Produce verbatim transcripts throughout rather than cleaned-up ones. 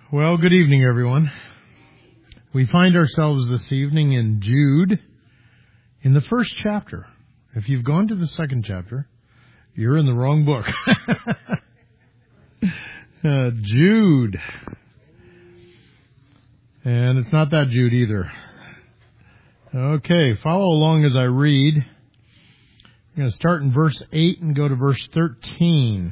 Well, good evening, everyone. We find ourselves this evening in Jude, in the first chapter. If you've gone to the second chapter, you're in the wrong book. uh, Jude. And it's not that Jude either. Okay, follow along as I read. I'm going to start in verse eight and go to verse thirteen.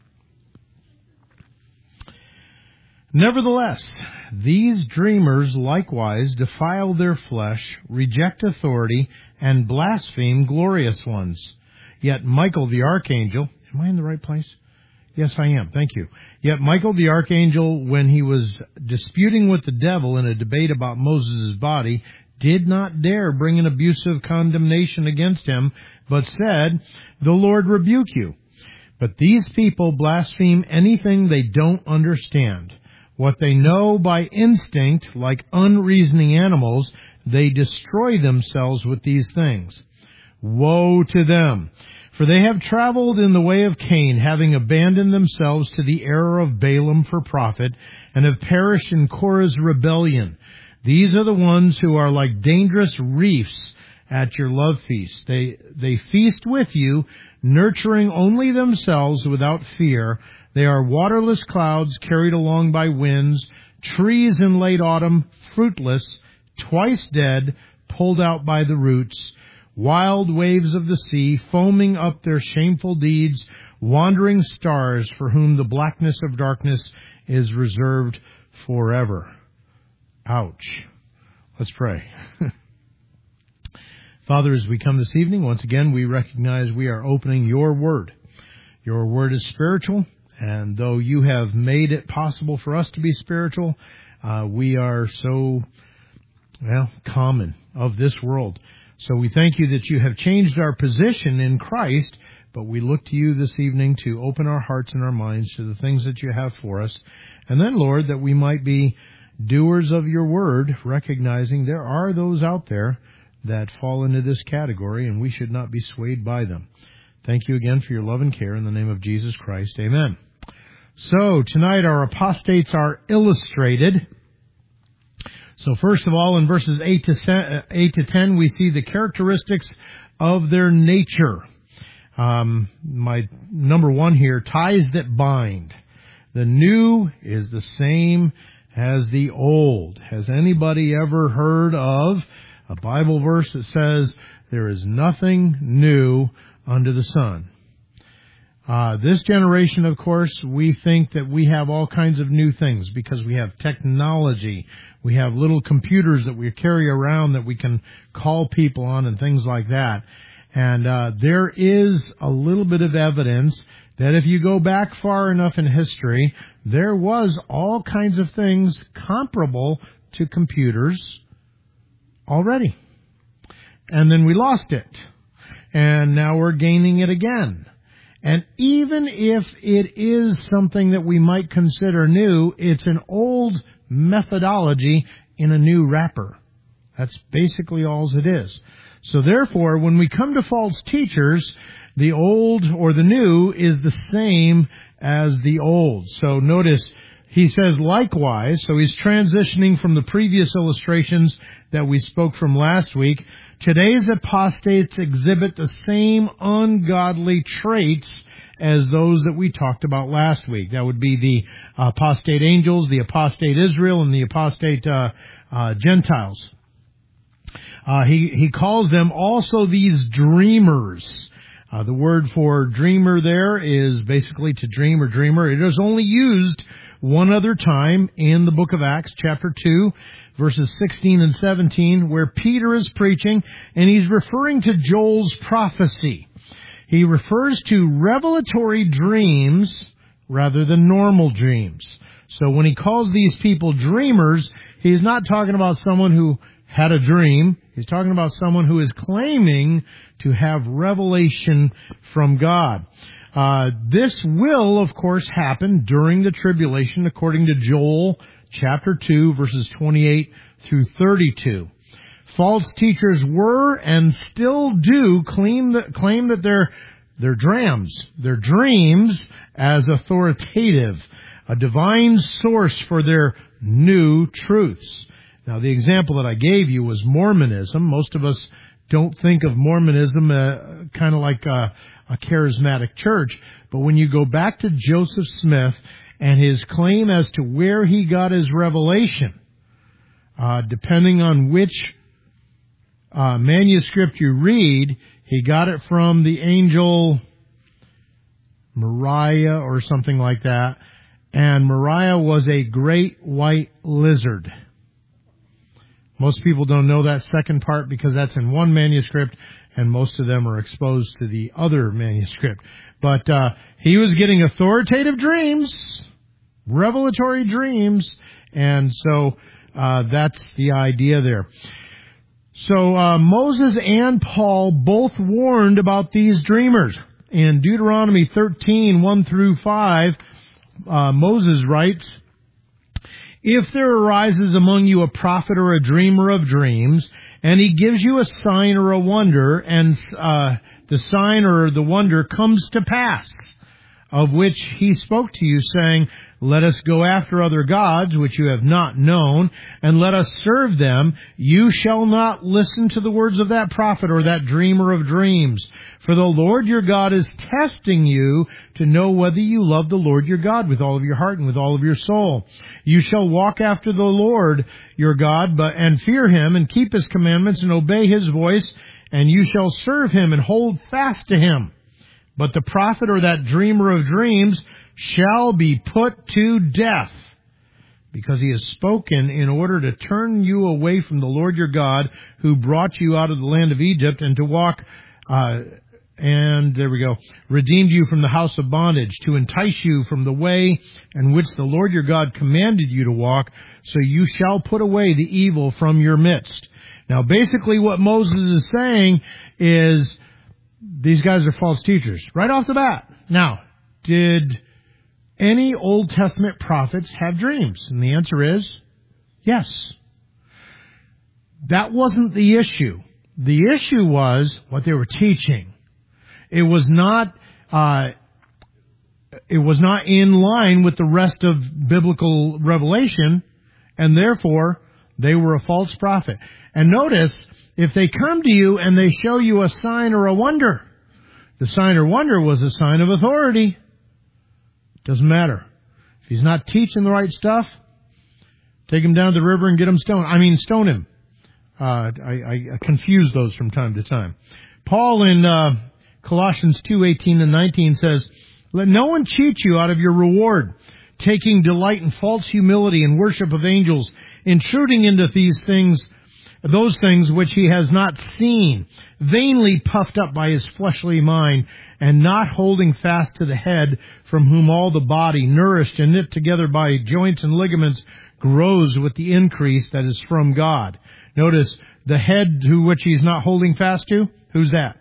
Nevertheless, these dreamers likewise defile their flesh, reject authority, and blaspheme glorious ones. Yet Michael the archangel, am I in the right place? Yes, I am. Thank you. Yet Michael the archangel, when he was disputing with the devil in a debate about Moses' body, did not dare bring an abusive condemnation against him, but said, "The Lord rebuke you." But these people blaspheme anything they don't understand. What they know by instinct, like unreasoning animals, they destroy themselves with these things. Woe to them! For they have traveled in the way of Cain, having abandoned themselves to the error of Balaam for profit, and have perished in Korah's rebellion. These are the ones who are like dangerous reefs at your love feast. They, they feast with you, nurturing only themselves without fear. They are waterless clouds carried along by winds, trees in late autumn, fruitless, twice dead, pulled out by the roots, wild waves of the sea, foaming up their shameful deeds, wandering stars for whom the blackness of darkness is reserved forever. Ouch. Let's pray. Father, as we come this evening, once again, we recognize we are opening your word. Your word is spiritual. And though you have made it possible for us to be spiritual, uh, we are so, well, common of this world. So we thank you that you have changed our position in Christ, but we look to you this evening to open our hearts and our minds to the things that you have for us. And then, Lord, that we might be doers of your word, recognizing there are those out there that fall into this category, and we should not be swayed by them. Thank you again for your love and care in the name of Jesus Christ. Amen. So, tonight our apostates are illustrated. So, first of all, in verses eight to ten, we see the characteristics of their nature. Um, my number one here, ties that bind. The new is the same as the old. Has anybody ever heard of a Bible verse that says, "There is nothing new under the sun"? Uh, this generation, of course, we think that we have all kinds of new things because we have technology. We have little computers that we carry around that we can call people on and things like that. And uh, there is a little bit of evidence that if you go back far enough in history, there was all kinds of things comparable to computers already. And then we lost it. And now we're gaining it again. And even if it is something that we might consider new, it's an old methodology in a new wrapper. That's basically all it is. So therefore, when we come to false teachers, the old or the new is the same as the old. So notice he says likewise, so he's transitioning from the previous illustrations that we spoke from last week. Today's apostates exhibit the same ungodly traits as those that we talked about last week. That would be the apostate angels, the apostate Israel, and the apostate uh, uh, Gentiles. Uh, he, he calls them also these dreamers. Uh, the word for dreamer there is basically to dream or dreamer. It is only used one other time in the book of Acts, chapter two, verses sixteen and seventeen, where Peter is preaching, and he's referring to Joel's prophecy. He refers to revelatory dreams rather than normal dreams. So when he calls these people dreamers, he's not talking about someone who had a dream. He's talking about someone who is claiming to have revelation from God. Uh, this will, of course, happen during the tribulation, according to Joel chapter two, verses twenty-eight through thirty-two. False teachers were and still do claim that, claim that their, their drams, their dreams as authoritative. a divine source for their new truths. Now, the example that I gave you was Mormonism. Most of us don't think of Mormonism uh, kind of like a, a charismatic church. But when you go back to Joseph Smith and his claim as to where he got his revelation, uh, depending on which uh, manuscript you read, he got it from the angel Moriah or something like that. And Moriah was a great white lizard. Most people don't know that second part because that's in one manuscript, and most of them are exposed to the other manuscript. But uh, he was getting authoritative dreams, revelatory dreams, and so uh, that's the idea there. So uh, Moses and Paul both warned about these dreamers. In Deuteronomy thirteen, one through five, uh, Moses writes, "If there arises among you a prophet or a dreamer of dreams, and he gives you a sign or a wonder, and uh, the sign or the wonder comes to pass, of which he spoke to you, saying, let us go after other gods, which you have not known, and let us serve them, you shall not listen to the words of that prophet or that dreamer of dreams. For the Lord your God is testing you to know whether you love the Lord your God with all of your heart and with all of your soul. You shall walk after the Lord your God, but and fear him, and keep his commandments, and obey his voice, and you shall serve him and hold fast to him. But the prophet or that dreamer of dreams shall be put to death, because he has spoken in order to turn you away from the Lord your God, who brought you out of the land of Egypt, and to walk, uh, and there we go, redeemed you from the house of bondage, to entice you from the way in which the Lord your God commanded you to walk, so you shall put away the evil from your midst." Now, basically what Moses is saying is, these guys are false teachers, right off the bat. Now, did any Old Testament prophets have dreams? And the answer is yes. That wasn't the issue. The issue was what they were teaching. It was not, uh, it was not in line with the rest of biblical revelation, and therefore they were a false prophet. And notice, if they come to you and they show you a sign or a wonder, the sign or wonder was a sign of authority. Doesn't matter. If he's not teaching the right stuff, take him down to the river and get him stoned. I mean, stone him. Uh, I, I confuse those from time to time. Paul in uh, Colossians two, eighteen and nineteen says, "Let no one cheat you out of your reward, taking delight in false humility and worship of angels, intruding into these things, those things which he has not seen, vainly puffed up by his fleshly mind, and not holding fast to the head, from whom all the body, nourished and knit together by joints and ligaments, grows with the increase that is from God." Notice, the head to which he's not holding fast to, who's that?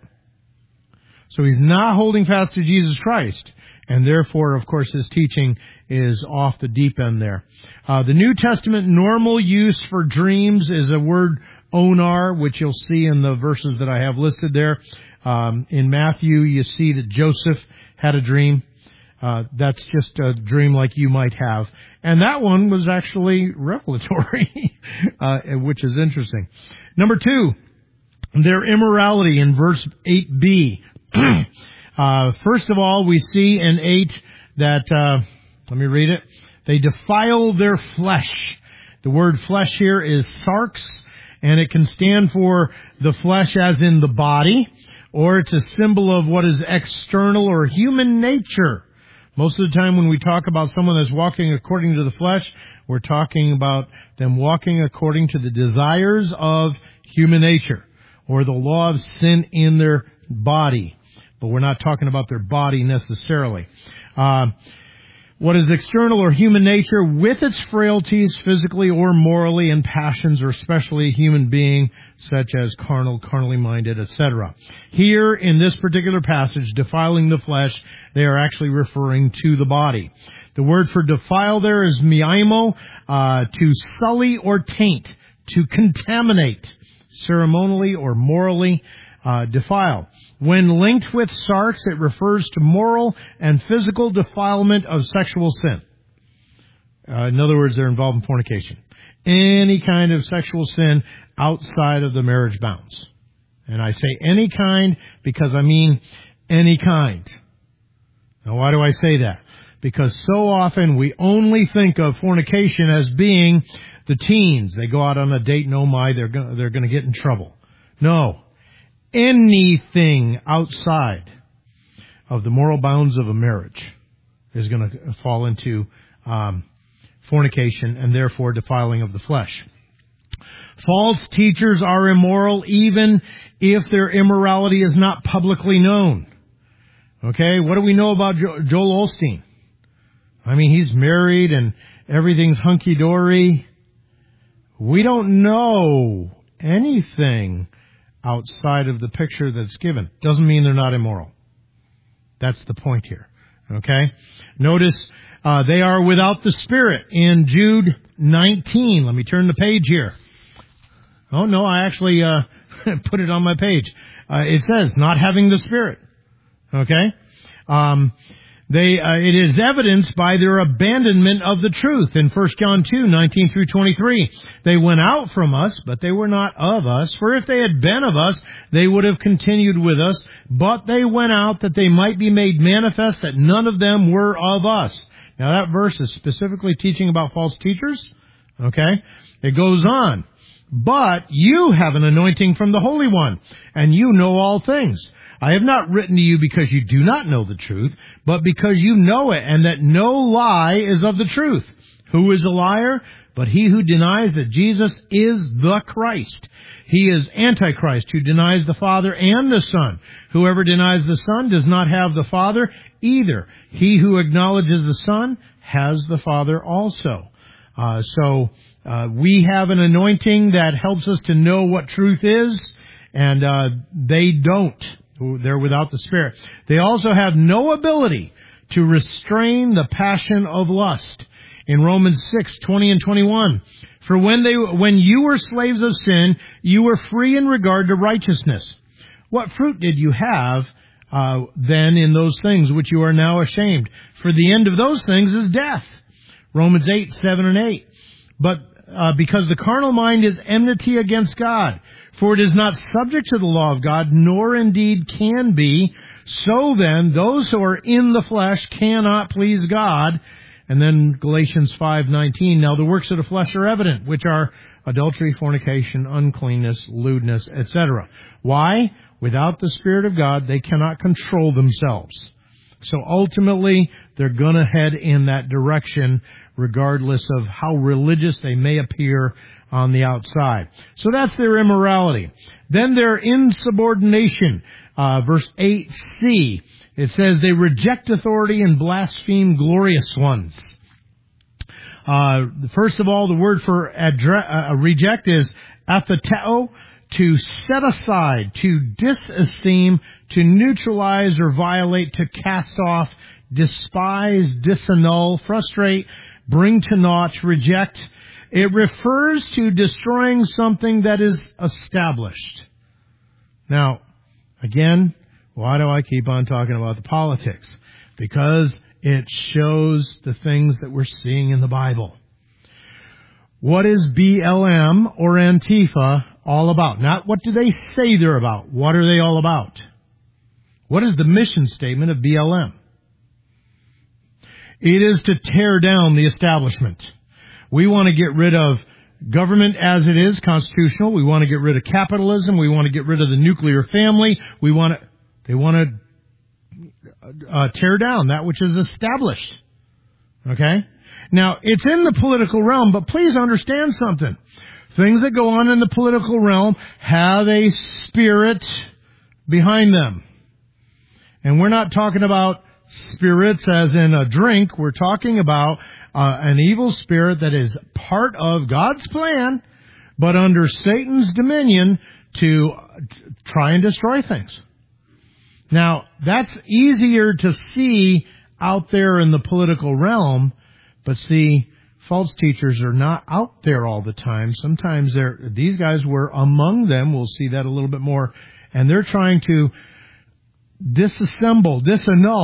So he's not holding fast to Jesus Christ. And therefore, of course, his teaching is off the deep end there. Uh, the New Testament normal use for dreams is a word onar, which you'll see in the verses that I have listed there. Um, in Matthew, you see that Joseph had a dream. Uh, that's just a dream like you might have. And that one was actually revelatory, uh, which is interesting. Number two, their immorality in verse eight b. Uh, first of all, we see in eight that, uh, let me read it. They defile their flesh. The word flesh here is sarx, and it can stand for the flesh as in the body, or it's a symbol of what is external or human nature. Most of the time when we talk about someone that's walking according to the flesh, we're talking about them walking according to the desires of human nature, or the law of sin in their body. But we're not talking about their body necessarily. Uh, what is external or human nature with its frailties, physically or morally, and passions, or especially a human being, such as carnal, carnally minded, et cetera. Here, in this particular passage, defiling the flesh, they are actually referring to the body. The word for defile there is miaimo, uh, to sully or taint, to contaminate, ceremonially or morally, uh, defile. When linked with sarx, it refers to moral and physical defilement of sexual sin. Uh, in other words, they're involved in fornication. Any kind of sexual sin outside of the marriage bounds. And I say any kind because I mean any kind. Now, why do I say that? Because so often we only think of fornication as being the teens. They go out on a date and oh my, they're going they're going to get in trouble. No. Anything outside of the moral bounds of a marriage is going to fall into um, fornication and therefore defiling of the flesh. False teachers are immoral even if their immorality is not publicly known. Okay, what do we know about jo- Joel Osteen? I mean, he's married and everything's hunky-dory. We don't know anything outside of the picture that's given. Doesn't mean they're not immoral. That's the point here. Okay? Notice uh, they are without the Spirit in Jude nineteen. Let me turn the page here. Oh, no, I actually uh, put it on my page. Uh, it says, not having the Spirit. Okay? Um, they, uh, it is evidenced by their abandonment of the truth in First John two, nineteen through twenty-three. They went out from us, but they were not of us. For if they had been of us, they would have continued with us. But they went out that they might be made manifest that none of them were of us. Now that verse is specifically teaching about false teachers. Okay? It goes on. But you have an anointing from the Holy One, and you know all things. I have not written to you because you do not know the truth, but because you know it, and that no lie is of the truth. Who is a liar? But he who denies that Jesus is the Christ. He is Antichrist, who denies the Father and the Son. Whoever denies the Son does not have the Father either. He who acknowledges the Son has the Father also. Uh, so uh, we have an anointing that helps us to know what truth is, and uh, they don't. They're without the Spirit. They also have no ability to restrain the passion of lust. In Romans six, twenty and twenty-one, for when they when you were slaves of sin, you were free in regard to righteousness. What fruit did you have uh, then in those things which you are now ashamed? For the end of those things is death. Romans eight, seven and eight. But uh, because the carnal mind is enmity against God, for it is not subject to the law of God, nor indeed can be. So then, those who are in the flesh cannot please God. And then Galatians five nineteen, now the works of the flesh are evident, which are adultery, fornication, uncleanness, lewdness, et cetera. Why? Without the Spirit of God, they cannot control themselves. So ultimately, they're going to head in that direction, regardless of how religious they may appear on the outside. So that's their immorality. Then their insubordination. Uh, verse eight c, it says they reject authority and blaspheme glorious ones. Uh, first of all, the word for adre- uh, reject is apheteo, to set aside, to disesteem, to neutralize or violate, to cast off, despise, disannul, frustrate, bring to naught, reject. It refers to destroying something that is established. Now, again, why do I keep on talking about the politics? Because it shows the things that we're seeing in the Bible. What is B L M or Antifa all about? Not what do they say they're about. What are they all about? What is the mission statement of B L M? It is to tear down the establishment. We want to get rid of government as it is, constitutional. We want to get rid of capitalism. We want to get rid of the nuclear family. We want to, they want to uh, tear down that which is established. Okay? Now, it's in the political realm, but please understand something. Things that go on in the political realm have a spirit behind them. And we're not talking about spirits as in a drink. We're talking about uh, an evil spirit that is part of God's plan, but under Satan's dominion to try and destroy things. Now, that's easier to see out there in the political realm, but see, false teachers are not out there all the time. Sometimes they're, these guys were among them. We'll see that a little bit more. And they're trying to disassemble, disannul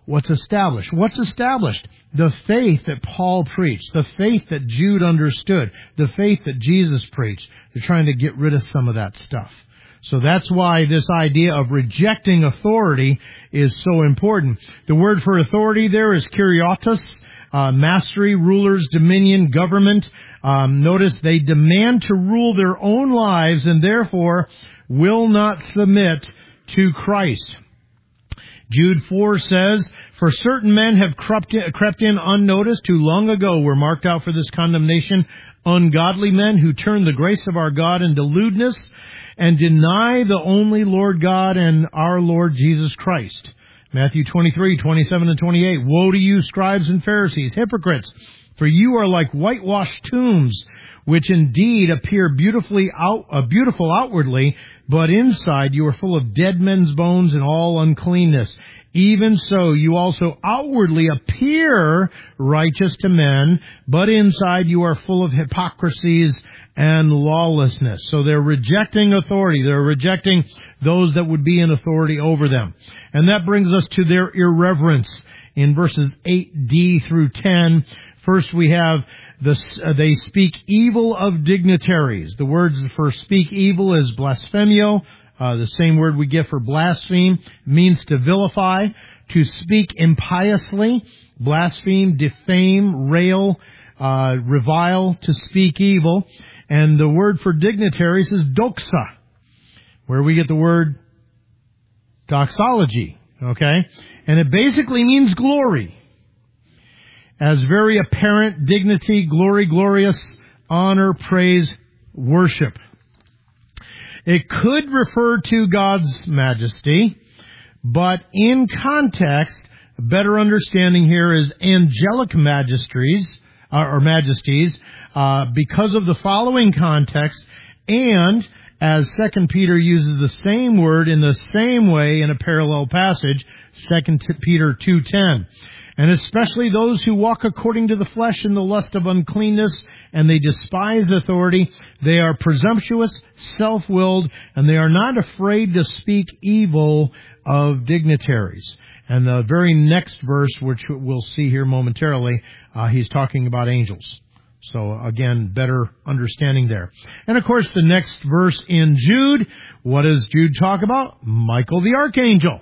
what's established. What's established? The faith that Paul preached, the faith that Jude understood, the faith that Jesus preached. They're trying to get rid of some of that stuff. So that's why this idea of rejecting authority is so important. The word for authority there is kuriotos, uh, mastery, rulers, dominion, government. Um, notice they demand to rule their own lives and therefore will not submit to Christ. Jude four says, "For certain men have crept in, crept in unnoticed, who long ago were marked out for this condemnation, ungodly men who turn the grace of our God into lewdness and deny the only Lord God and our Lord Jesus Christ." Matthew twenty-three, twenty-seven and twenty-eight, "Woe to you, scribes and Pharisees, hypocrites, for you are like whitewashed tombs, which indeed appear beautifully out, uh, beautiful outwardly, but inside you are full of dead men's bones and all uncleanness. Even so, you also outwardly appear righteous to men, but inside you are full of hypocrisies and lawlessness." So they're rejecting authority. They're rejecting those that would be in authority over them. And that brings us to their irreverence in verses eight d through ten. First we have the, uh, they speak evil of dignitaries. The words for speak evil is blasphemio. Uh, the same word we get for blaspheme, means to vilify, to speak impiously, blaspheme, defame, rail, uh, revile, to speak evil. And the word for dignitaries is doxa, where we get the word doxology, okay? And it basically means glory, as very apparent dignity, glory, glorious, honor, praise, worship. It could refer to God's majesty, but in context, a better understanding here is angelic majesties, uh, or majesties, uh, because of the following context, and as Second Peter uses the same word in the same way in a parallel passage, Second Peter two ten. "And especially those who walk according to the flesh in the lust of uncleanness, and they despise authority. They are presumptuous, self-willed, and they are not afraid to speak evil of dignitaries." And the very next verse, which we'll see here momentarily, uh, he's talking about angels. So again, better understanding there. And of course, the next verse in Jude, what does Jude talk about? Michael the archangel.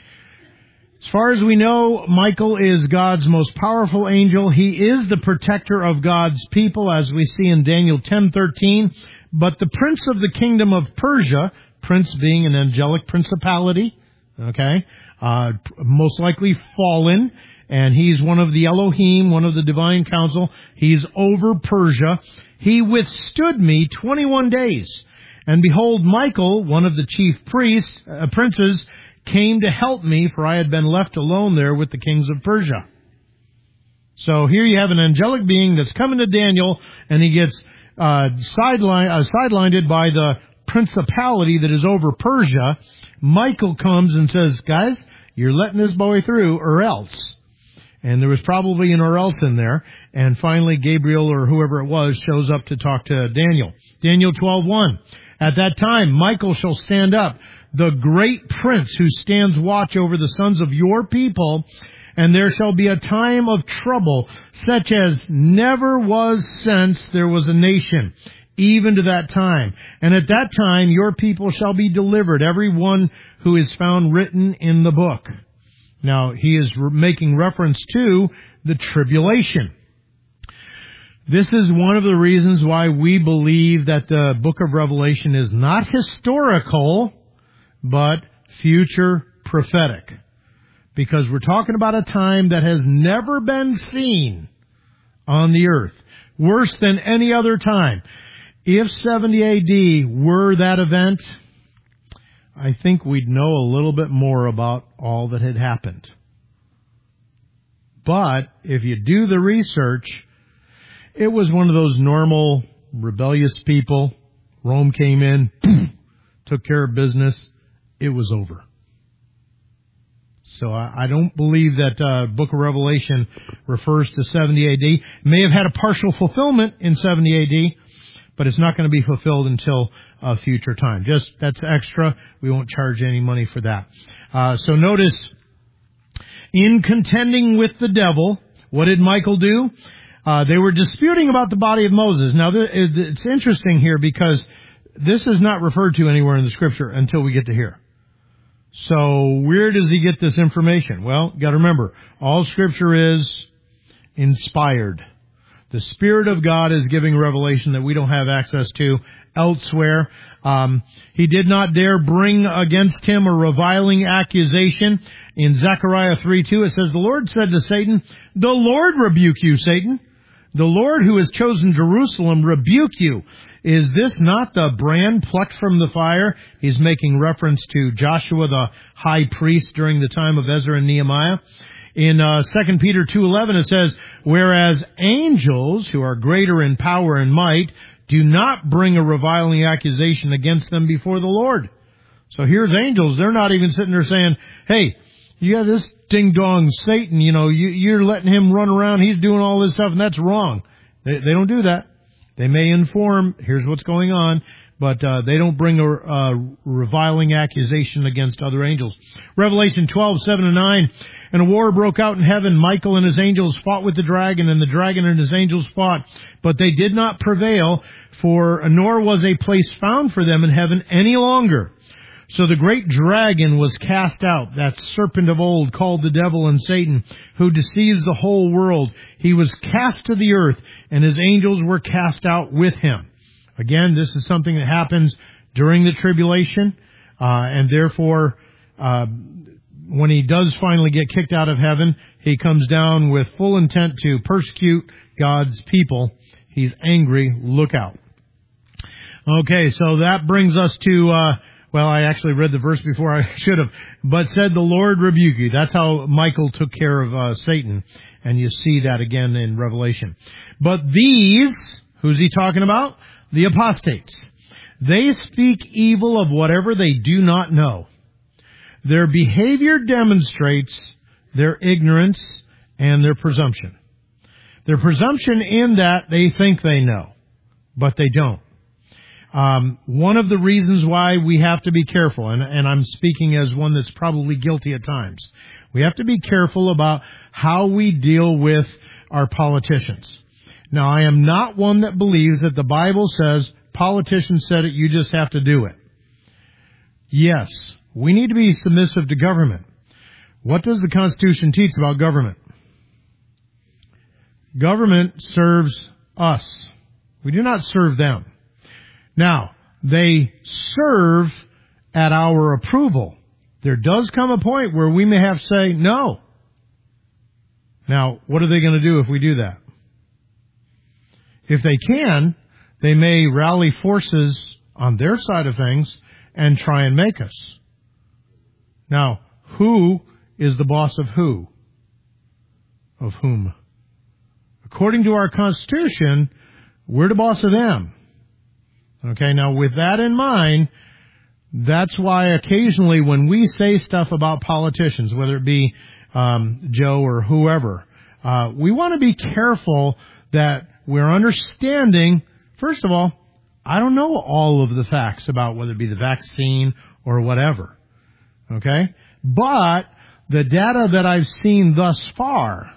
As far as we know, Michael is God's most powerful angel. He is the protector of God's people, as we see in Daniel ten thirteen. But the prince of the kingdom of Persia, prince being an angelic principality, okay, uh, most likely fallen, and he's one of the Elohim, one of the divine council. He's over Persia. He withstood me twenty-one days. And behold, Michael, one of the chief priests, uh, princes, came to help me, for I had been left alone there with the kings of Persia. So here you have an angelic being that's coming to Daniel, and he gets uh, sideline, uh, sidelined by the principality that is over Persia. Michael comes and says, "Guys, you're letting this boy through, or else." And there was probably an or else in there. And finally, Gabriel or whoever it was shows up to talk to Daniel. Daniel twelve one. "At that time, Michael shall stand up, the great prince who stands watch over the sons of your people, and there shall be a time of trouble, such as never was since there was a nation, even to that time. And at that time your people shall be delivered, every one who is found written in the book." Now, he is making reference to the tribulation. This is one of the reasons why we believe that the book of Revelation is not historical, but future prophetic. Because we're talking about a time that has never been seen on the earth. Worse than any other time. If seventy A D were that event, I think we'd know a little bit more about all that had happened. But if you do the research, it was one of those normal rebellious people. Rome came in, took care of business. It was over. So I, I don't believe that uh, Book of Revelation refers to seventy A D. It may have had a partial fulfillment in seventy A D, but it's not going to be fulfilled until a future time. Just, that's extra. We won't charge any money for that. Uh, so notice, In contending with the devil, what did Michael do? Uh, they were disputing about the body of Moses. Now, th- it's interesting here because this is not referred to anywhere in the Scripture until we get to here. So, where does he get this information? Well, you got to remember, all Scripture is inspired. The Spirit of God is giving revelation that we don't have access to elsewhere. Um, he did not dare bring against him a reviling accusation. In Zechariah three two, it says, "The Lord said to Satan, 'The Lord rebuke you, Satan. The Lord who has chosen Jerusalem rebuke you. Is this not the brand plucked from the fire?'" He's making reference to Joshua, the high priest, during the time of Ezra and Nehemiah. In uh, Second Peter two eleven, it says, "Whereas angels, who are greater in power and might, do not bring a reviling accusation against them before the Lord." So here's angels. They're not even sitting there saying, "Hey, you got this ding-dong Satan, you know, you, you're letting him run around. He's doing all this stuff, and that's wrong." They, they don't do that. They may inform, here's what's going on, but uh, they don't bring a, a reviling accusation against other angels. Revelation twelve, seven and nine, "And a war broke out in heaven. Michael and his angels fought with the dragon, and the dragon and his angels fought. But they did not prevail, for nor was a place found for them in heaven any longer. So the great dragon was cast out, that serpent of old called the devil and Satan, who deceives the whole world. He was cast to the earth, and his angels were cast out with him." Again, this is something that happens during the tribulation, uh, and therefore, uh, when he does finally get kicked out of heaven, he comes down with full intent to persecute God's people. He's angry. Look out. Okay, so that brings us to, uh, well, I actually read the verse before I should have, "But said the Lord rebuke you." That's how Michael took care of uh, Satan, and you see that again in Revelation. "But these," who's he talking about? The apostates. "They speak evil of whatever they do not know. Their behavior demonstrates their ignorance and their presumption." Their presumption in that they think they know, but they don't. Um, one of the reasons why we have to be careful, and, and I'm speaking as one that's probably guilty at times, we have to be careful about how we deal with our politicians. Now, I am not one that believes that the Bible says, politicians said it, you just have to do it. Yes, we need to be submissive to government. What does the Constitution teach about government? Government serves us. We do not serve them. Now, they serve at our approval. There does come a point where we may have to say no. Now, what are they going to do if we do that? If they can, they may rally forces on their side of things and try and make us. Now, who is the boss of who? Of whom? According to our Constitution, we're the boss of them. Okay, now with that in mind, that's why occasionally when we say stuff about politicians, whether it be um, Joe or whoever, uh, we want to be careful that we're understanding, first of all, I don't know all of the facts about whether it be the vaccine or whatever. Okay? But the data that I've seen thus far,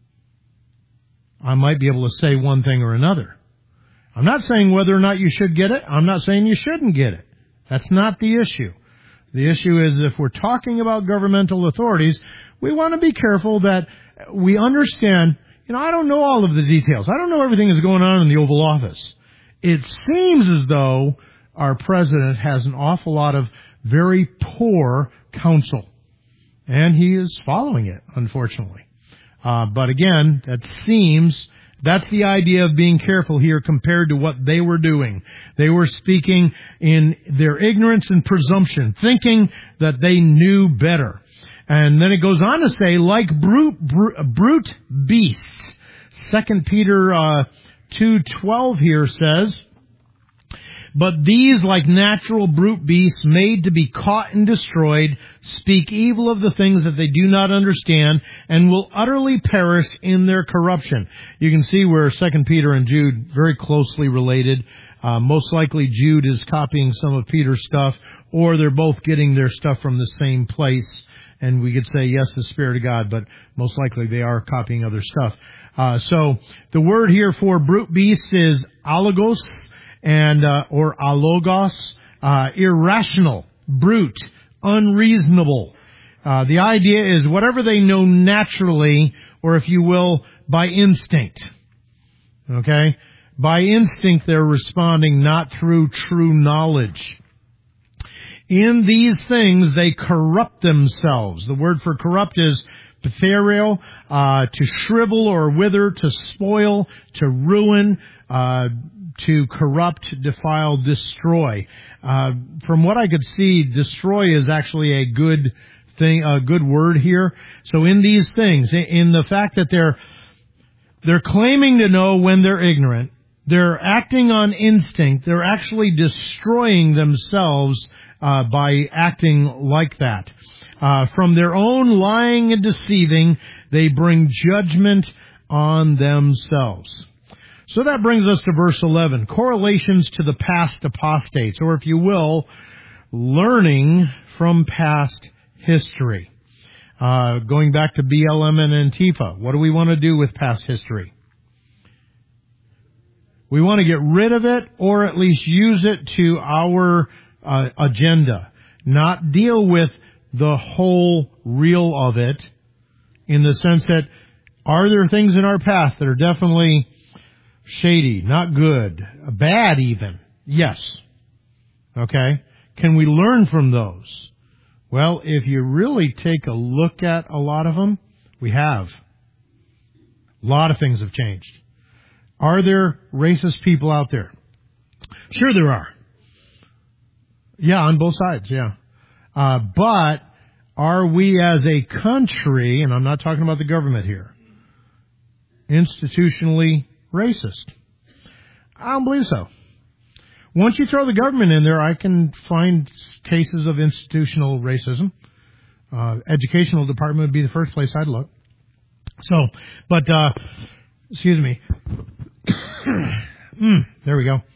I might be able to say one thing or another. I'm not saying whether or not you should get it. I'm not saying you shouldn't get it. That's not the issue. The issue is if we're talking about governmental authorities, we want to be careful that we understand, you know, I don't know all of the details. I don't know everything that's going on in the Oval Office. It seems as though our president has an awful lot of very poor counsel. And he is following it, unfortunately. Uh, but again, that seems... That's the idea of being careful here compared to what they were doing. They were speaking in their ignorance and presumption, thinking that they knew better. And then it goes on to say, like brute, brute beasts. Second Peter uh, two twelve here says, "But these, like natural brute beasts, made to be caught and destroyed, speak evil of the things that they do not understand, and will utterly perish in their corruption." You can see where Second Peter and Jude very closely related. Uh, most likely Jude is copying some of Peter's stuff, or they're both getting their stuff from the same place. and we could say, yes, the Spirit of God, but most likely they are copying other stuff. Uh, so the word here for brute beasts is alogos, and, uh, or alogos, uh, irrational, brute, unreasonable. Uh, the idea is whatever they know naturally, or if you will, by instinct. Okay? By instinct they're responding, not through true knowledge. In these things they corrupt themselves. The word for corrupt is patherio, uh, to shrivel or wither, to spoil, to ruin, uh, to corrupt, defile, destroy. Uh, from what I could see, destroy is actually a good thing, a good word here. So in these things, in the fact that they're, they're claiming to know when they're ignorant, they're acting on instinct, they're actually destroying themselves, uh, by acting like that. Uh, from their own lying and deceiving, they bring judgment on themselves. So that brings us to verse eleven, correlations to the past apostates, or if you will, learning from past history. Uh, going back to B L M and Antifa, what do we want to do with past history? We want to get rid of it, or at least use it to our uh, agenda, not deal with the whole real of it, in the sense that, are there things in our past that are definitely shady, not good, bad even? Yes. Okay? Can we learn from those? Well, if you really take a look at a lot of them, we have. A lot of things have changed. Are there racist people out there? Sure there are. Yeah, on both sides, yeah. Uh, but are we as a country, and I'm not talking about the government here, institutionally racist? I don't believe so. Once you throw the government in there, I can find cases of institutional racism. Uh, educational department would be the first place I'd look. So, but, uh, excuse me. mm, there we go.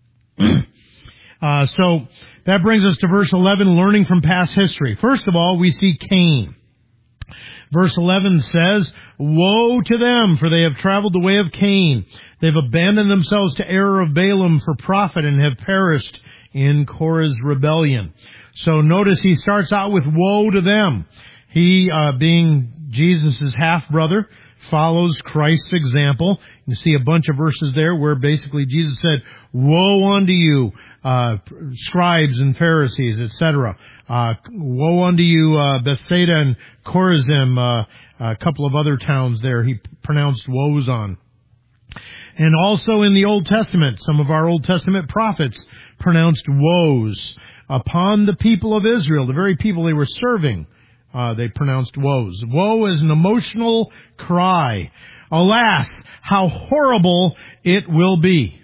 uh, so, that brings us to verse eleven, learning from past history. First of all, we see Cain. Verse eleven says, woe to them, for they have traveled the way of Cain. They've abandoned themselves to error of Balaam for profit and have perished in Korah's rebellion. So notice he starts out with woe to them. He, uh, being Jesus' half-brother, follows Christ's example. You see a bunch of verses there where basically Jesus said, woe unto you, uh, scribes and Pharisees, et cetera. Uh, woe unto you, uh, Bethsaida and Chorazim, uh, a couple of other towns there he pronounced woes on. And also in the Old Testament, some of our Old Testament prophets pronounced woes upon the people of Israel, the very people they were serving. Uh, they pronounced woes. Woe is an emotional cry. Alas, how horrible it will be.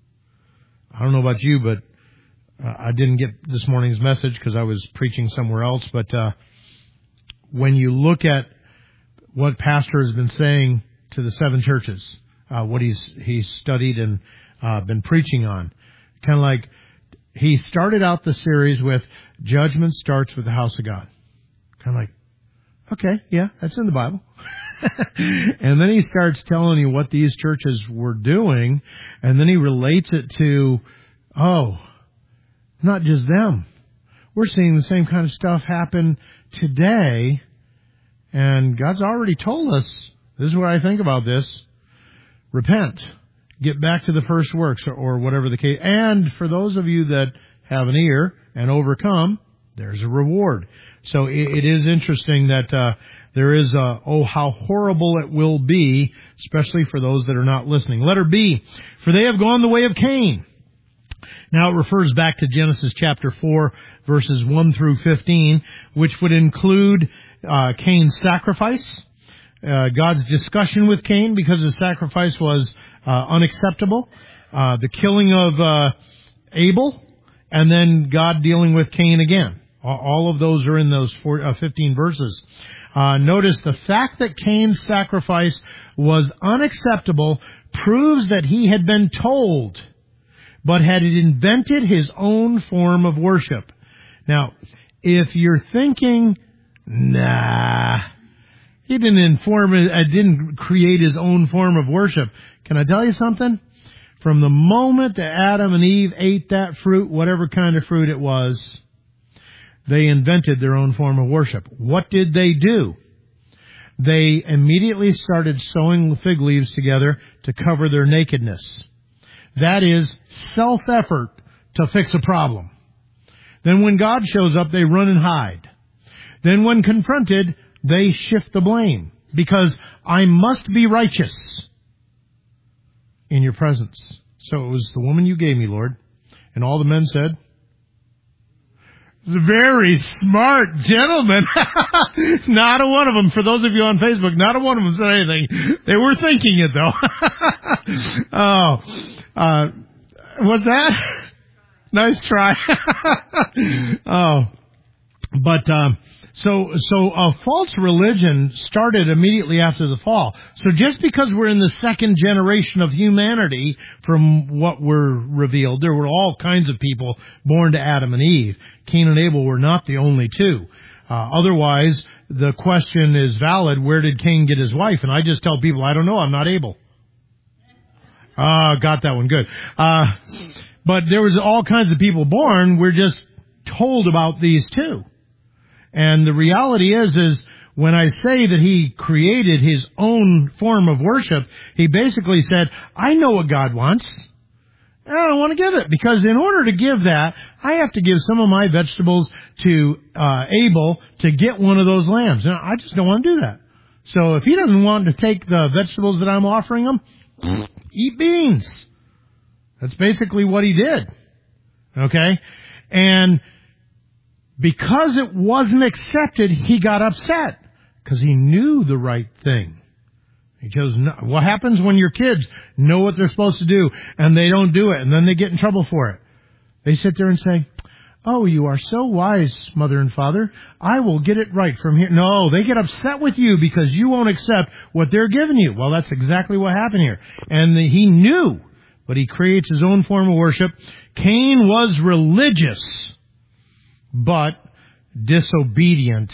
I don't know about you, but uh, I didn't get this morning's message because I was preaching somewhere else. But uh, when you look at what Pastor has been saying to the seven churches, uh, what he's he's studied and uh, been preaching on, kind of like he started out the series with judgment starts with the house of God. Kind of like, okay, yeah, that's in the Bible. And then he starts telling you what these churches were doing, and then he relates it to, oh, not just them. We're seeing the same kind of stuff happen today, and God's already told us, this is what I think about this, repent, get back to the first works, or, or whatever the case. And for those of you that have an ear and overcome, there's a reward. So it, it is interesting that uh, there is a, oh, how horrible it will be, especially for those that are not listening. Letter B, for they have gone the way of Cain. Now it refers back to Genesis chapter four, verses one through fifteen, which would include uh, Cain's sacrifice, uh, God's discussion with Cain because his sacrifice was uh, unacceptable, uh, the killing of uh, Abel, and then God dealing with Cain again. All of those are in those four, uh, fifteen verses. Uh, notice the fact that Cain's sacrifice was unacceptable proves that he had been told, but had invented his own form of worship. Now, if you're thinking Nah. He didn't inform, uh, didn't create his own form of worship. Can I tell you something? From the moment that Adam and Eve ate that fruit, whatever kind of fruit it was, they invented their own form of worship. What did they do? They immediately started sewing fig leaves together to cover their nakedness. That is self-effort to fix a problem. Then when God shows up, they run and hide. Then when confronted, they shift the blame because I must be righteous in your presence. So it was the woman you gave me, Lord. And all the men said, very smart gentleman. Not a one of them, for those of you on Facebook, not a one of them said anything. They were thinking it, though. oh, uh, what's that? Nice try. oh, but, um, So, so a false religion started immediately after the fall. So just because we're in the second generation of humanity from what were revealed, there were all kinds of people born to Adam and Eve. Cain and Abel were not the only two. Uh, otherwise, the question is valid, where did Cain get his wife? And I just tell people, I don't know, I'm not able. Ah, uh, got that one, good. Uh, but there was all kinds of people born, we're just told about these two. And the reality is, is when I say that he created his own form of worship, he basically said, I know what God wants. And I don't want to give it because in order to give that, I have to give some of my vegetables to uh, Abel to get one of those lambs. And I just don't want to do that. So if he doesn't want to take the vegetables that I'm offering him, eat beans. That's basically what he did. Okay? And because it wasn't accepted, he got upset because he knew the right thing. He chose no. What happens when your kids know what they're supposed to do and they don't do it and then they get in trouble for it? They sit there and say, oh, you are so wise, mother and father. I will get it right from here. No, they get upset with you because you won't accept what they're giving you. Well, that's exactly what happened here. And the, he knew, but he creates his own form of worship. Cain was religious, but disobedient,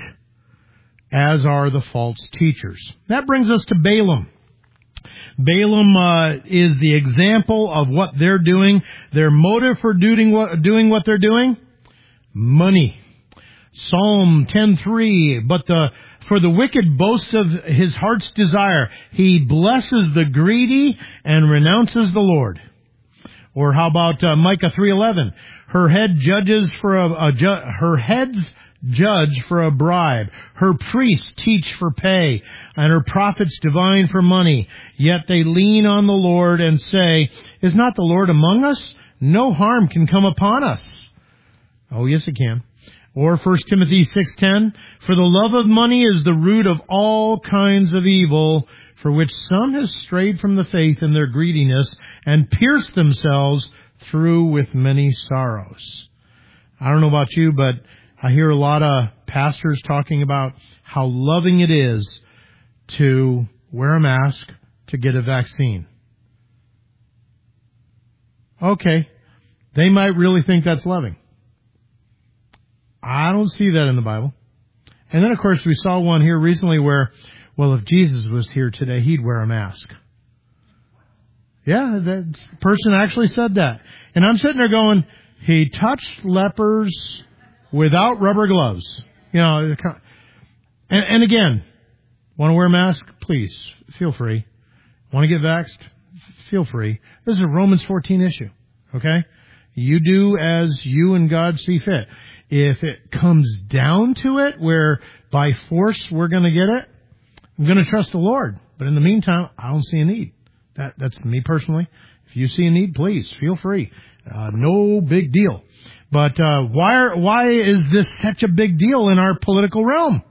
as are the false teachers. That brings us to Balaam. Balaam uh, is the example of what they're doing. Their motive for doing what, doing what they're doing? Money. Psalm ten three, but the for the wicked boasts of his heart's desire. He blesses the greedy and renounces the Lord. Or how about uh, Micah three eleven? Her head judges for a, a ju- her heads judge for a bribe. Her priests teach for pay, and her prophets divine for money. Yet they lean on the Lord and say, is not the Lord among us? No harm can come upon us. Oh, yes, it can. Or First Timothy six ten, for the love of money is the root of all kinds of evil, for which some have strayed from the faith in their greediness and pierced themselves through with many sorrows. I don't know about you, but I hear a lot of pastors talking about how loving it is to wear a mask to get a vaccine. Okay, they might really think that's loving. I don't see that in the Bible. And then, of course, we saw one here recently where, well, if Jesus was here today, he'd wear a mask. Yeah, that person actually said that. And I'm sitting there going, he touched lepers without rubber gloves. You know, and, and again, want to wear a mask? Please, feel free. Want to get vaxxed? Feel free. This is a Romans fourteen issue, okay? You do as you and God see fit. If it comes down to it, where by force we're going to get it, I'm going to trust the Lord. But in the meantime, I don't see a need. That, that's me personally. If you see a need, please, feel free. Uh, no big deal. But uh, why are, why is this such a big deal in our political realm?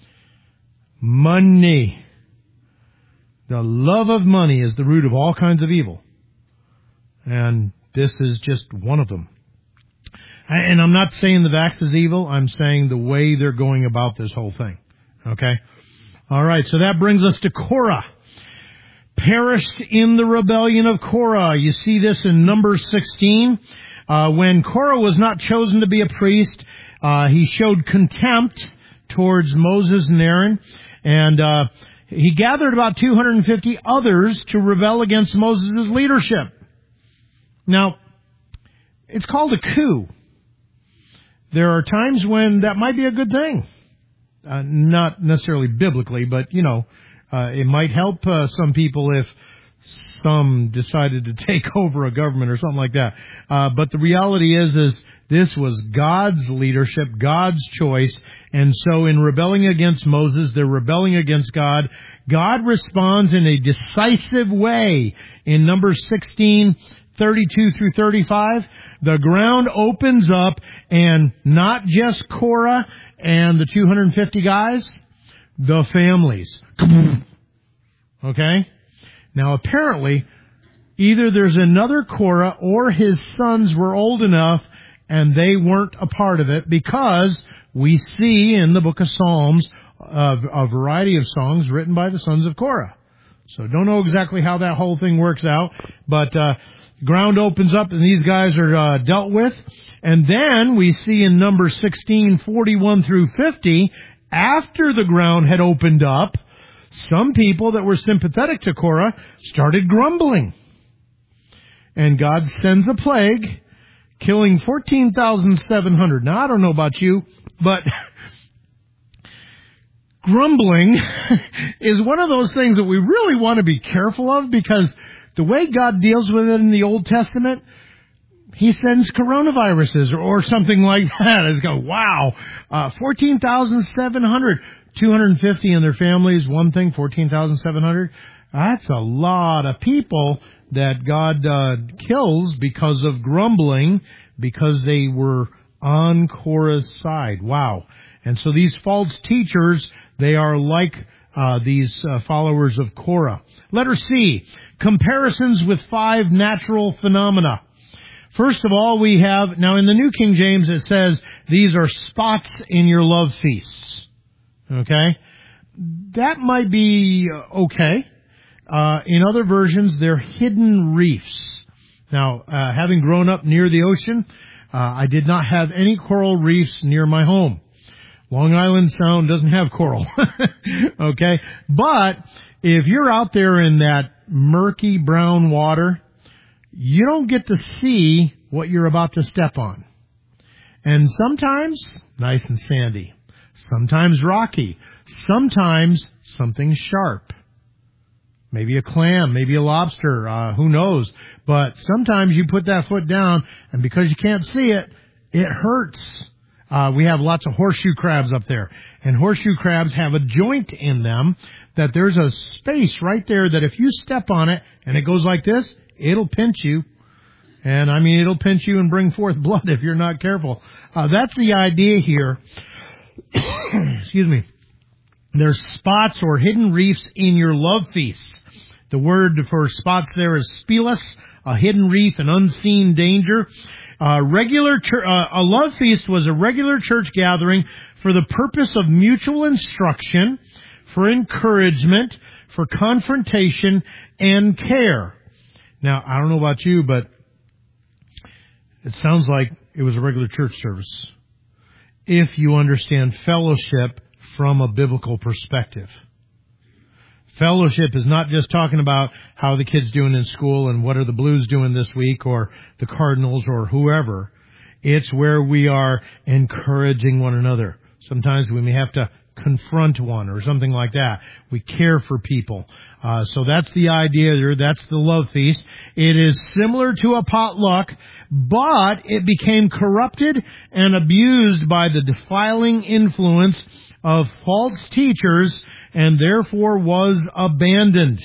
Money. The love of money is the root of all kinds of evil. And this is just one of them. And I'm not saying the vax is evil. I'm saying the way they're going about this whole thing. Okay? All right, so that brings us to Korah. Perished in the rebellion of Korah. You see this in Numbers sixteen. Uh, when Korah was not chosen to be a priest, uh, he showed contempt towards Moses and Aaron, and uh, he gathered about two hundred fifty others to rebel against Moses' leadership. Now, it's called a coup. There are times when that might be a good thing. Uh, not necessarily biblically, but, you know, uh, it might help uh, some people if some decided to take over a government or something like that. Uh, but the reality is, is this was God's leadership, God's choice. And so in rebelling against Moses, they're rebelling against God. God responds in a decisive way. In Numbers sixteen, thirty-two through thirty-five, the ground opens up, and not just Korah and the two hundred fifty guys, the families. Okay? Now apparently, either there's another Korah or his sons were old enough and they weren't a part of it, because we see in the book of Psalms uh, a variety of songs written by the sons of Korah. So don't know exactly how that whole thing works out, but uh, ground opens up and these guys are uh, dealt with. And then we see in Numbers sixteen, forty-one through fifty, after the ground had opened up, some people that were sympathetic to Korah started grumbling. And God sends a plague, killing fourteen thousand seven hundred. Now, I don't know about you, but grumbling is one of those things that we really want to be careful of, because the way God deals with it in the Old Testament, He sends coronaviruses or, or something like that. It's go, wow, uh, fourteen thousand seven hundred. two hundred fifty and their families, one thing, fourteen thousand seven hundred. That's a lot of people that God uh, kills because of grumbling, because they were on Korah's side. Wow. And so these false teachers, they are like uh, these uh, followers of Korah. Letter C, comparisons with five natural phenomena. First of all, we have, now in the New King James it says, these are spots in your love feasts. Okay? That might be okay. Uh, in other versions, they're hidden reefs. Now, uh, having grown up near the ocean, uh, I did not have any coral reefs near my home. Long Island Sound doesn't have coral. Okay? But if you're out there in that murky brown water, you don't get to see what you're about to step on. And sometimes, nice and sandy. Sometimes rocky. Sometimes something sharp. Maybe a clam, maybe a lobster, uh, who knows. But sometimes you put that foot down, and because you can't see it, it hurts. Uh, we have lots of horseshoe crabs up there. And horseshoe crabs have a joint in them that there's a space right there that if you step on it and it goes like this, it'll pinch you. And I mean, it'll pinch you and bring forth blood if you're not careful. Uh, that's the idea here. Excuse me. There's spots or hidden reefs in your love feasts. The word for spots there is spilos, a hidden reef, an unseen danger. Uh, regular chur- uh, a love feast was a regular church gathering for the purpose of mutual instruction, for encouragement, for confrontation, and care. Now, I don't know about you, but it sounds like it was a regular church service, if you understand fellowship from a biblical perspective. Fellowship is not just talking about how the kids doing in school and what are the Blues doing this week or the Cardinals or whoever. It's where we are encouraging one another. Sometimes we may have to confront one or something like that. We care for people. Uh, so that's the idea there. That's the love feast. It is similar to a potluck, but it became corrupted and abused by the defiling influence of false teachers and therefore was abandoned.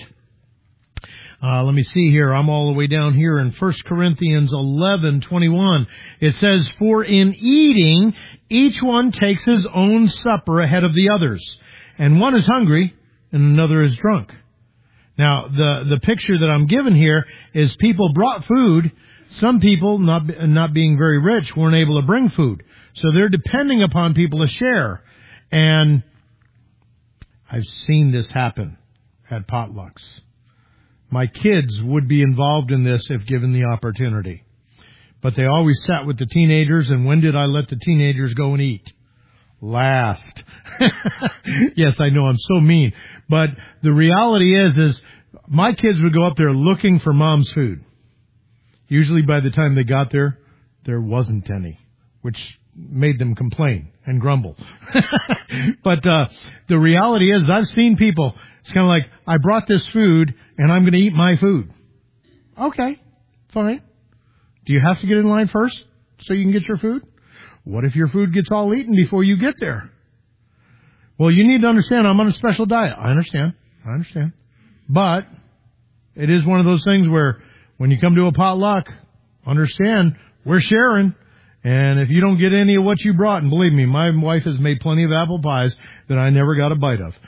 Uh, let me see here. I'm all the way down here in First Corinthians eleven twenty-one. It says, "For in eating, each one takes his own supper ahead of the others, and one is hungry and another is drunk." Now, the, the picture that I'm given here is people brought food. Some people, not, not being very rich, weren't able to bring food. So they're depending upon people to share. And I've seen this happen at potlucks. My kids would be involved in this if given the opportunity. But they always sat with the teenagers, and when did I let the teenagers go and eat? last. Yes, I know I'm so mean. But the reality is, is my kids would go up there looking for mom's food. Usually by the time they got there, there wasn't any, which made them complain and grumble. But uh the reality is, I've seen people, it's kind of like, I brought this food and I'm going to eat my food. Okay, fine. Do you have to get in line first so you can get your food? What if your food gets all eaten before you get there? Well, you need to understand, I'm on a special diet. I understand. I understand. But it is one of those things where when you come to a potluck, understand, we're sharing. And if you don't get any of what you brought, and believe me, my wife has made plenty of apple pies that I never got a bite of.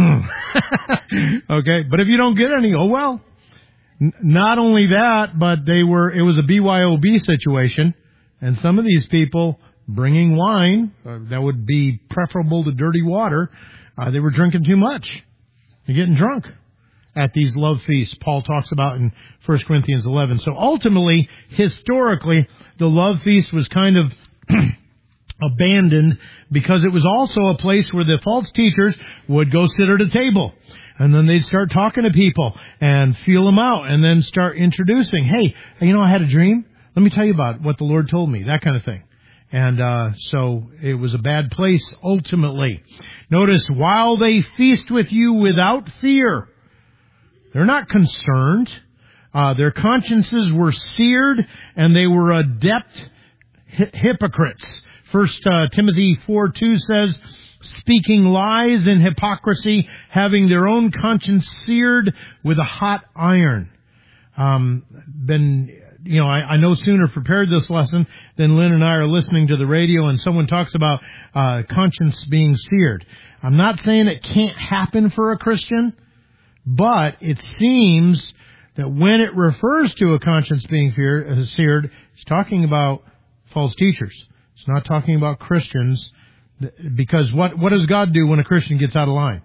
Okay, but if you don't get any, oh well. N- not only that, but they were, it was a B Y O B situation, and some of these people bringing wine, uh, that would be preferable to dirty water, uh, they were drinking too much. They're getting drunk at these love feasts Paul talks about in First Corinthians eleven. So ultimately, historically, the love feast was kind of abandoned because it was also a place where the false teachers would go sit at a table. And then they'd start talking to people and feel them out and then start introducing, hey, you know, I had a dream. Let me tell you about what the Lord told me, that kind of thing. And uh so it was a bad place ultimately. Notice, while they feast with you without fear, they're not concerned. Uh, their consciences were seared, and they were adept hi- hypocrites. First uh, Timothy four two says, speaking lies and hypocrisy, having their own conscience seared with a hot iron. Um, been, you know, I, I no sooner prepared this lesson than Lynn and I are listening to the radio, and someone talks about uh, conscience being seared. I'm not saying it can't happen for a Christian, but it seems that when it refers to a conscience being feared, uh, seared, it's talking about false teachers. It's not talking about Christians, because what, what does God do when a Christian gets out of line?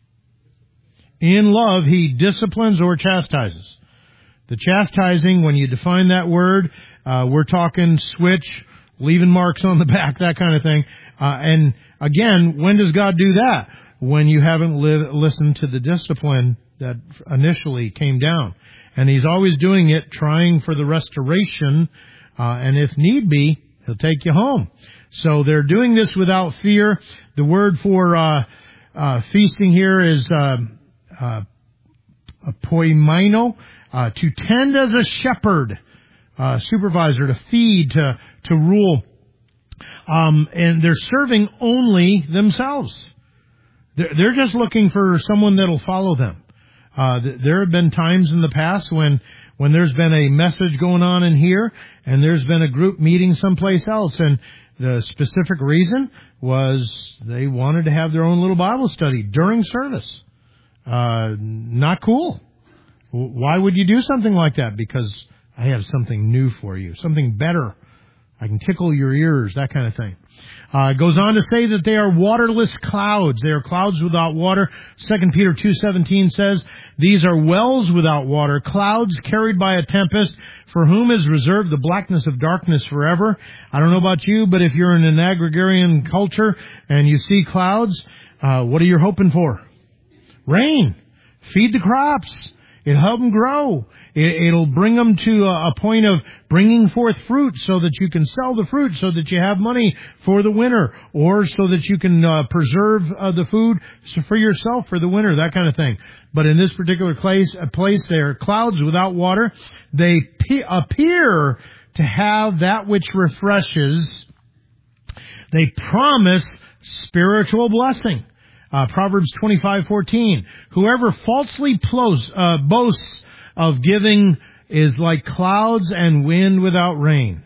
In love, He disciplines or chastises. The chastising, when you define that word, uh, we're talking switch, leaving marks on the back, that kind of thing. Uh, and again, when does God do that? When you haven't li- listened to the discipline that initially came down. And He's always doing it, trying for the restoration, uh, and if need be, He'll take you home. So they're doing this without fear. The word for uh, uh, feasting here is uh, uh, poimaino, uh, to tend as a shepherd, uh, supervisor, to feed, to to rule. Um, and they're serving only themselves. They're, they're just looking for someone that'll follow them. Uh, th- there have been times in the past when, when there's been a message going on in here and there's been a group meeting someplace else, and the specific reason was they wanted to have their own little Bible study during service. Uh, not cool. W- why would you do something like that? Because I have something new for you, something better. I can tickle your ears, that kind of thing. Uh, it goes on to say that they are waterless clouds. They are clouds without water. Second Peter two seventeen says, these are wells without water, clouds carried by a tempest, for whom is reserved the blackness of darkness forever. I don't know about you, but if you're in an agrarian culture and you see clouds, uh, what are you hoping for? Rain. Feed the crops. It'll help them grow. It, it'll bring them to a, a point of bringing forth fruit so that you can sell the fruit, so that you have money for the winter, or so that you can uh, preserve uh, the food for yourself for the winter, that kind of thing. But in this particular place, a place there are clouds without water. They pe- appear to have that which refreshes. They promise spiritual blessing. Uh, Proverbs twenty-five fourteen. Whoever falsely plos, uh, boasts of giving is like clouds and wind without rain.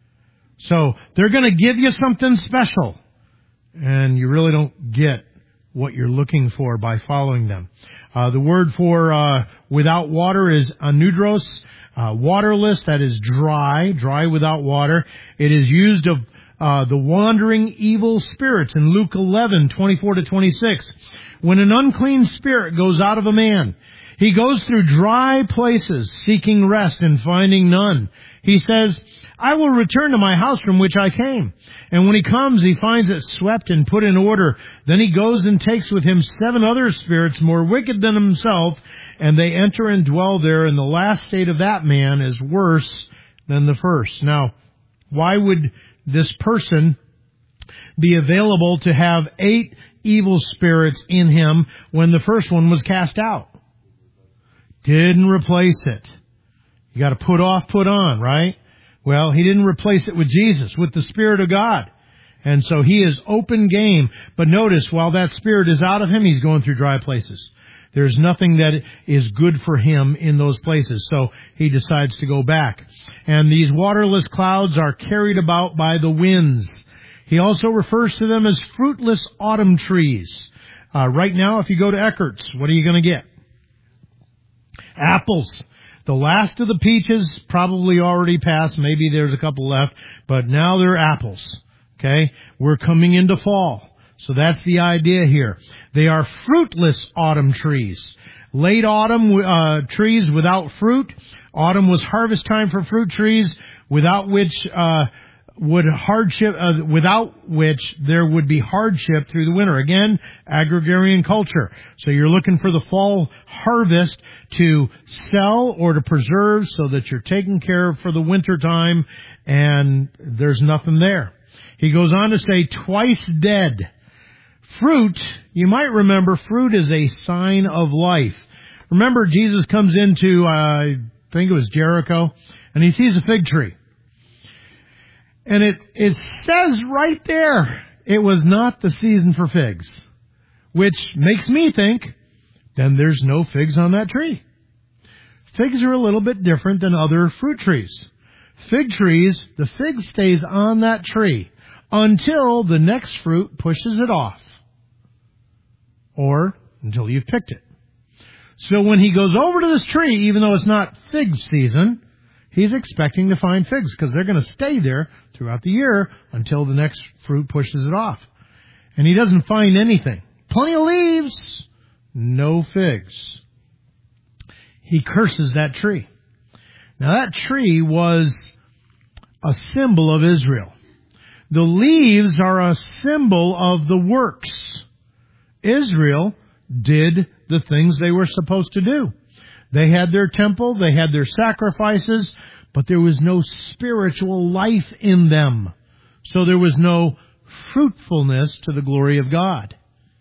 So they're going to give you something special, and you really don't get what you're looking for by following them. Uh, the word for uh, without water is anudros, uh, waterless, that is dry, dry without water. It is used of Uh, the wandering evil spirits in Luke eleven twenty-four to twenty-six. When an unclean spirit goes out of a man, He goes through dry places, seeking rest and finding none. He says, I will return to my house from which I came. And when he comes, he finds it swept and put in order. Then he goes and takes with him seven other spirits more wicked than himself, and they enter and dwell there, and the last state of that man is worse than the first. Now, why would this person be available to have eight evil spirits in him when the first one was cast out? Didn't replace it. You got to put off, put on, right? Well, he didn't replace it with Jesus, with the Spirit of God. And so he is open game. But notice, while that spirit is out of him, he's going through dry places. There's nothing that is good for him in those places. So he decides to go back. And these waterless clouds are carried about by the winds. He also refers to them as fruitless autumn trees. Uh, right now, if you go to Eckert's, what are you going to get? Apples. The last of the peaches probably already passed. Maybe there's a couple left, but now they're apples. Okay? We're coming into fall. So that's the idea here. They are fruitless autumn trees. Late autumn uh, trees without fruit. Autumn was harvest time for fruit trees, without which uh, would hardship, uh, without which there would be hardship through the winter. Again, agrarian culture. So you're looking for the fall harvest to sell or to preserve so that you're taken care of for the winter time, and there's nothing there. He goes on to say, twice dead. Fruit, you might remember, fruit is a sign of life. Remember, Jesus comes into, uh, I think it was Jericho, and he sees a fig tree. And it, it says right there, it was not the season for figs. Which makes me think, then there's no figs on that tree. Figs are a little bit different than other fruit trees. Fig trees, the fig stays on that tree until the next fruit pushes it off. Or until you've picked it. So when he goes over to this tree, even though it's not fig season, he's expecting to find figs because they're going to stay there throughout the year until the next fruit pushes it off. And he doesn't find anything. Plenty of leaves, no figs. He curses that tree. Now that tree was a symbol of Israel. The leaves are a symbol of the works. Israel did the things they were supposed to do. They had their temple, they had their sacrifices, but there was no spiritual life in them. So there was no fruitfulness to the glory of God.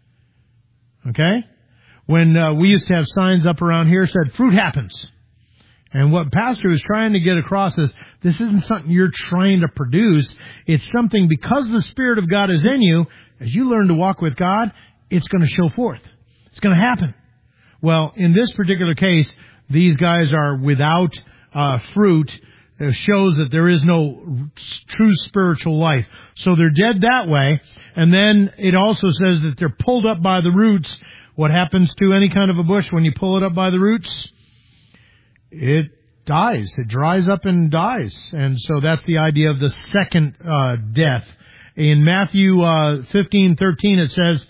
Okay? When uh, we used to have signs up around here that said, fruit happens. And what Pastor is trying to get across is, this isn't something you're trying to produce. It's something, because the Spirit of God is in you, as you learn to walk with God, it's going to show forth. It's going to happen. Well, in this particular case, these guys are without uh, fruit. It shows that there is no true spiritual life. So they're dead that way. And then it also says that they're pulled up by the roots. What happens to any kind of a bush when you pull it up by the roots? It dies. It dries up and dies. And so that's the idea of the second uh, death. In Matthew uh, fifteen thirteen it says,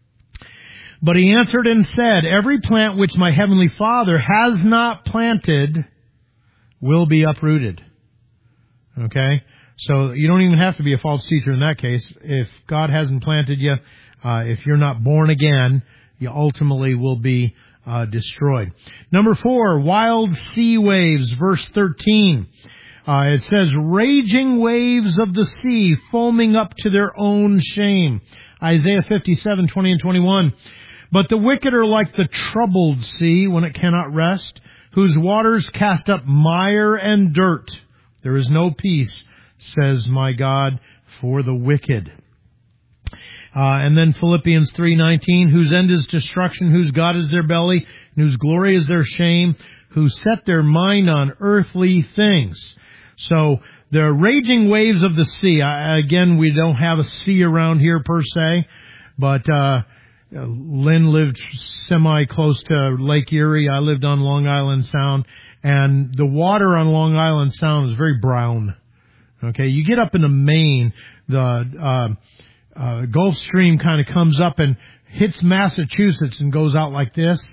but he answered and said, every plant which my heavenly Father has not planted will be uprooted. Okay? So you don't even have to be a false teacher in that case. If God hasn't planted you, uh, if you're not born again, you ultimately will be uh, destroyed. Number four, wild sea waves, verse thirteen. Uh, it says, raging waves of the sea, foaming up to their own shame. Isaiah fifty-seven twenty and twenty-one. But the wicked are like the troubled sea when it cannot rest, whose waters cast up mire and dirt. There is no peace, says my God, for the wicked. Uh, and then Philippians three nineteen, whose end is destruction, whose God is their belly, and whose glory is their shame, who set their mind on earthly things. So the raging waves of the sea. I, again, we don't have a sea around here per se, but uh Lynn lived semi-close to Lake Erie. I lived on Long Island Sound. And the water on Long Island Sound is very brown. Okay, you get up into Maine, the uh, uh, Gulf Stream kind of comes up and hits Massachusetts and goes out like this.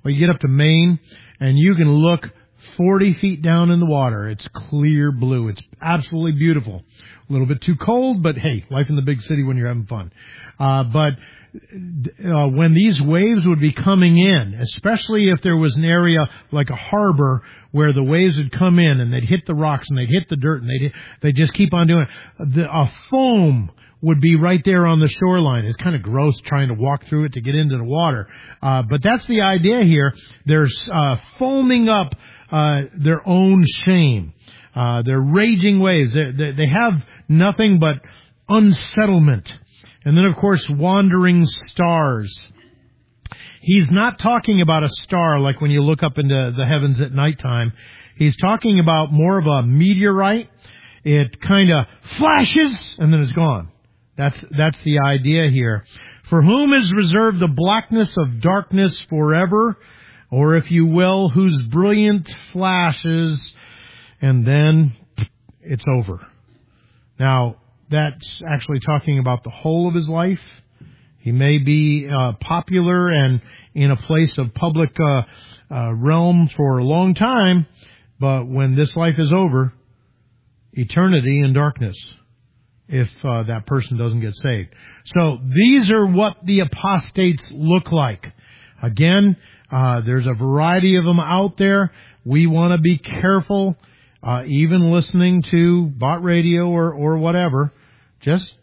Well, you get up to Maine, and you can look forty feet down in the water. It's clear blue. It's absolutely beautiful. A little bit too cold, but hey, life in the big city when you're having fun. Uh, but uh, when these waves would be coming in, especially if there was an area like a harbor where the waves would come in and they'd hit the rocks and they'd hit the dirt and they'd, they'd just keep on doing it, the, a foam would be right there on the shoreline. It's kind of gross trying to walk through it to get into the water. Uh, but that's the idea here. They're uh, foaming up uh, their own shame. Uh, they're raging waves. They, they, they have nothing but unsettlement. And then, of course, wandering stars. He's not talking about a star like when you look up into the heavens at nighttime. He's talking about more of a meteorite. It kind of flashes and then it's gone. That's, that's the idea here. For whom is reserved the blackness of darkness forever, or if you will, whose brilliant flashes, and then it's over. Now, that's actually talking about the whole of his life. He may be uh, popular and in a place of public uh, uh, realm for a long time, but when this life is over, eternity in darkness, if uh, that person doesn't get saved. So these are what the apostates look like. Again, uh, there's a variety of them out there. We want to be careful, uh, even listening to bot radio or, or whatever. Just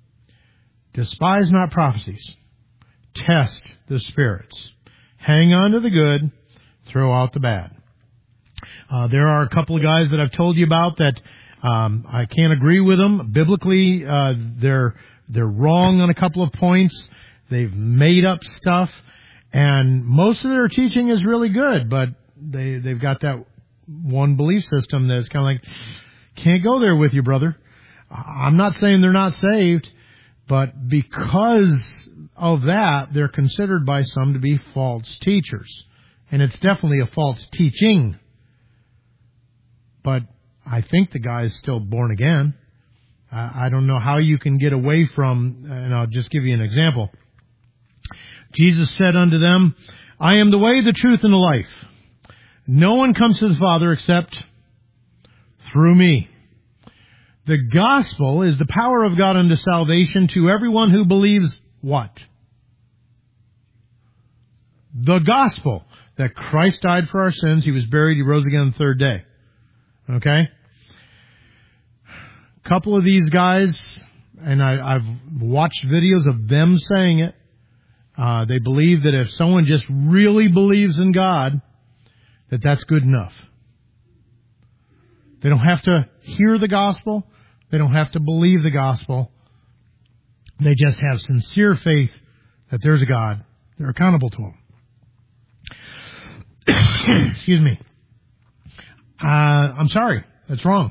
despise not prophecies. Test the spirits. Hang on to the good. Throw out the bad. Uh, there are a couple of guys that I've told you about that um, I can't agree with them. Biblically, uh, they're they're wrong on a couple of points. They've made up stuff, and most of their teaching is really good, but they they've got that one belief system that's kind of like, can't go there with you, brother. I'm not saying they're not saved, but because of that, they're considered by some to be false teachers. And it's definitely a false teaching. But I think the guy is still born again. I don't know how you can get away from, and I'll just give you an example. Jesus said unto them, I am the way, the truth, and the life. No one comes to the Father except through me. The gospel is the power of God unto salvation to everyone who believes what? The gospel. That Christ died for our sins. He was buried. He rose again on the third day. Okay? A couple of these guys, and I, I've watched videos of them saying it. Uh, they believe that if someone just really believes in God, that that's good enough. They don't have to hear the gospel. They don't have to believe the gospel. They just have sincere faith that there's a God. They're accountable to Him. Excuse me. Uh, I'm sorry. That's wrong.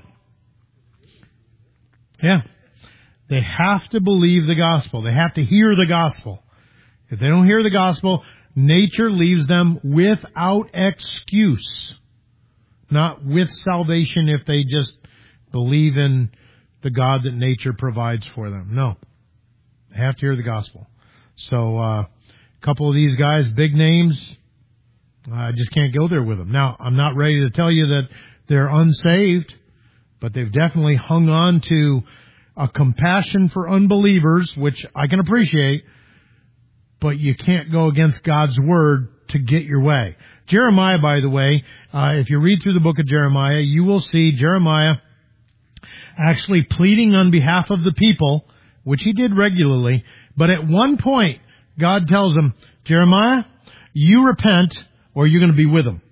Yeah. They have to believe the gospel. They have to hear the gospel. If they don't hear the gospel, nature leaves them without excuse. Not with salvation if they just believe in the God that nature provides for them. No. They have to hear the gospel. So, uh, a couple of these guys, big names, I just can't go there with them. Now, I'm not ready to tell you that they're unsaved, but they've definitely hung on to a compassion for unbelievers, which I can appreciate, but you can't go against God's word to get your way. Jeremiah, by the way, uh, if you read through the book of Jeremiah, you will see Jeremiah actually pleading on behalf of the people, which he did regularly. But at one point, God tells him, Jeremiah, you repent or you're going to be with them.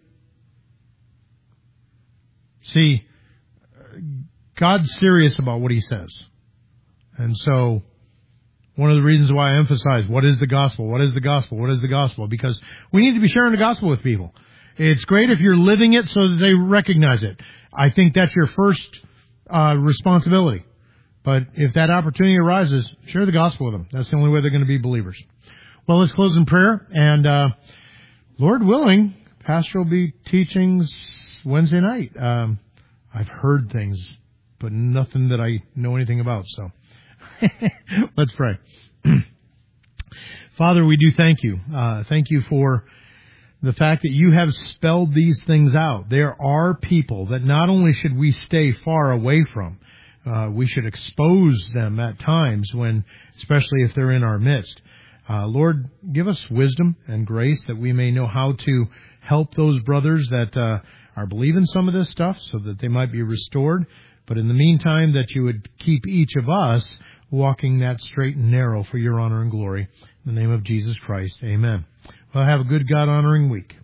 See, God's serious about what He says. And so, one of the reasons why I emphasize, what is the gospel? What is the gospel? What is the gospel? Because we need to be sharing the gospel with people. It's great if you're living it so that they recognize it. I think that's your first uh, responsibility. But if that opportunity arises, share the gospel with them. That's the only way they're going to be believers. Well, let's close in prayer. And uh, Lord willing, Pastor will be teaching Wednesday night. Um, I've heard things, but nothing that I know anything about. So let's pray. Father, we do thank you. Uh, thank you for the fact that you have spelled these things out. There are people that not only should we stay far away from, uh, we should expose them at times when, especially if they're in our midst. Uh, Lord, give us wisdom and grace that we may know how to help those brothers that uh, are believing some of this stuff so that they might be restored. But in the meantime, that you would keep each of us walking that straight and narrow for your honor and glory. In the name of Jesus Christ, amen. Well, have a good God-honoring week.